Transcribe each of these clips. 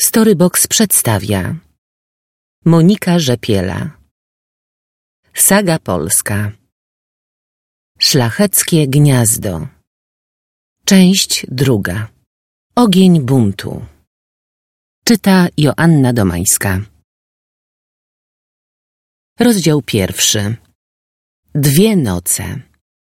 Storybox przedstawia Monika Rzepiela. Saga polska. Szlacheckie gniazdo. Część druga. Ogień buntu. Czyta Joanna Domańska. Rozdział pierwszy. 2 noce.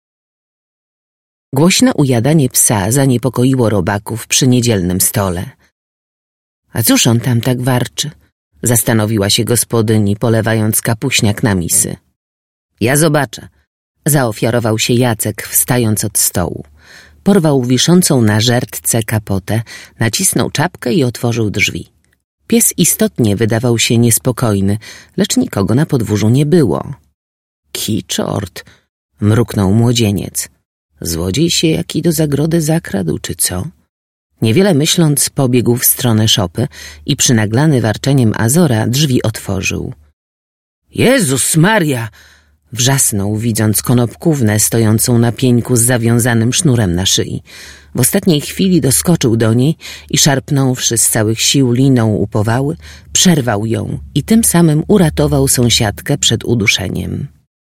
Głośne ujadanie psa zaniepokoiło robaków przy niedzielnym stole. A cóż on tam tak warczy? Zastanowiła się gospodyni, polewając kapuśniak na misy. Ja zobaczę. Zaofiarował się Jacek, wstając od stołu. Porwał wiszącą na żertce kapotę, nacisnął czapkę i otworzył drzwi. Pies istotnie wydawał się niespokojny, lecz nikogo na podwórzu nie było. Ki czort! Mruknął młodzieniec. Złodziej się jaki do zagrody zakradł, czy co? Niewiele myśląc, pobiegł w stronę szopy i przynaglany warczeniem Azora drzwi otworzył. Jezus Maria! Wrzasnął, widząc konopkównę stojącą na pieńku z zawiązanym sznurem na szyi. W ostatniej chwili doskoczył do niej i szarpnąwszy z całych sił liną u powały, przerwał ją i tym samym uratował sąsiadkę przed uduszeniem.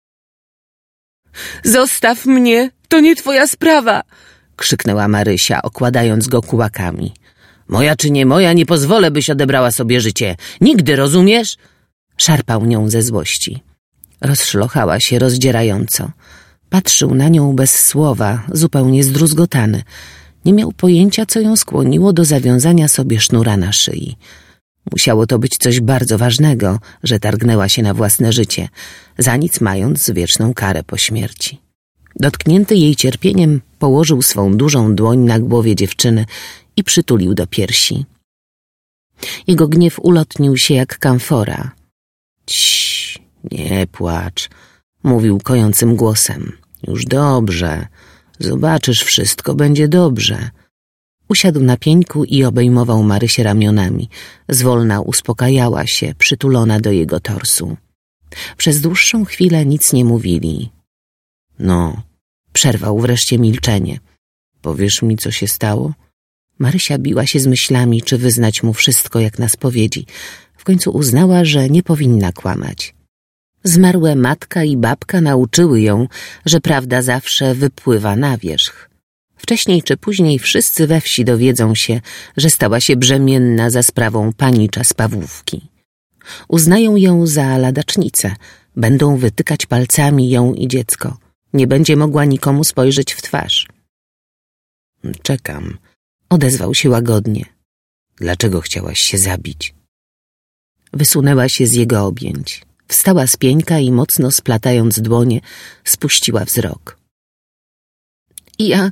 Zostaw mnie! To nie twoja sprawa! Krzyknęła Marysia, okładając go kułakami. Moja czy nie moja, nie pozwolę, byś odebrała sobie życie. Nigdy, rozumiesz? Szarpał nią ze złości. Rozszlochała się rozdzierająco. Patrzył na nią bez słowa, zupełnie zdruzgotany. Nie miał pojęcia, co ją skłoniło do zawiązania sobie sznura na szyi. Musiało to być coś bardzo ważnego, że targnęła się na własne życie, za nic mając wieczną karę po śmierci. Dotknięty jej cierpieniem, położył swą dużą dłoń na głowie dziewczyny i przytulił do piersi. Jego gniew ulotnił się jak kamfora. Ciii, nie płacz, mówił kojącym głosem. Już dobrze, zobaczysz, wszystko będzie dobrze. Usiadł na pieńku i obejmował Marysię ramionami. Zwolna uspokajała się, przytulona do jego torsu. Przez dłuższą chwilę nic nie mówili. No, przerwał wreszcie milczenie. Powiesz mi, co się stało? Marysia biła się z myślami, czy wyznać mu wszystko jak na spowiedzi. W końcu uznała, że nie powinna kłamać. Zmarłe matka i babka nauczyły ją, że prawda zawsze wypływa na wierzch. Wcześniej czy później wszyscy we wsi dowiedzą się, że stała się brzemienna za sprawą panicza z Pawłówki. Uznają ją za ladacznicę, będą wytykać palcami ją i dziecko. Nie będzie mogła nikomu spojrzeć w twarz. Czekam, odezwał się łagodnie. Dlaczego chciałaś się zabić? Wysunęła się z jego objęć. Wstała z pieńka i mocno splatając dłonie, spuściła wzrok. Ja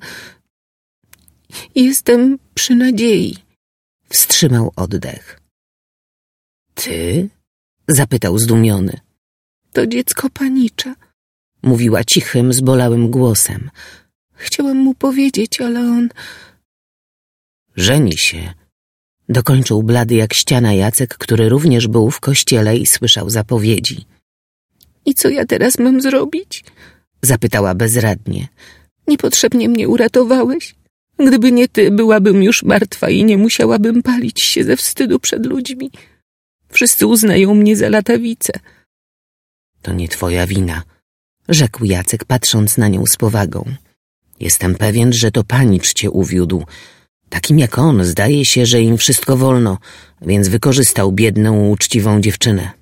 jestem przy nadziei. Wstrzymał oddech. Ty? Zapytał zdumiony. To dziecko panicza. Mówiła cichym, zbolałym głosem. Chciałam mu powiedzieć, ale on... Żeni się. Dokończył blady jak ściana Jacek, który również był w kościele i słyszał zapowiedzi. I co ja teraz mam zrobić? Zapytała bezradnie. Niepotrzebnie mnie uratowałeś. Gdyby nie ty, byłabym już martwa i nie musiałabym palić się ze wstydu przed ludźmi. Wszyscy uznają mnie za latawicę. To nie twoja wina, rzekł Jacek, patrząc na nią z powagą. Jestem pewien, że to panicz cię uwiódł. Takim jak on, zdaje się, że im wszystko wolno, więc wykorzystał biedną, uczciwą dziewczynę.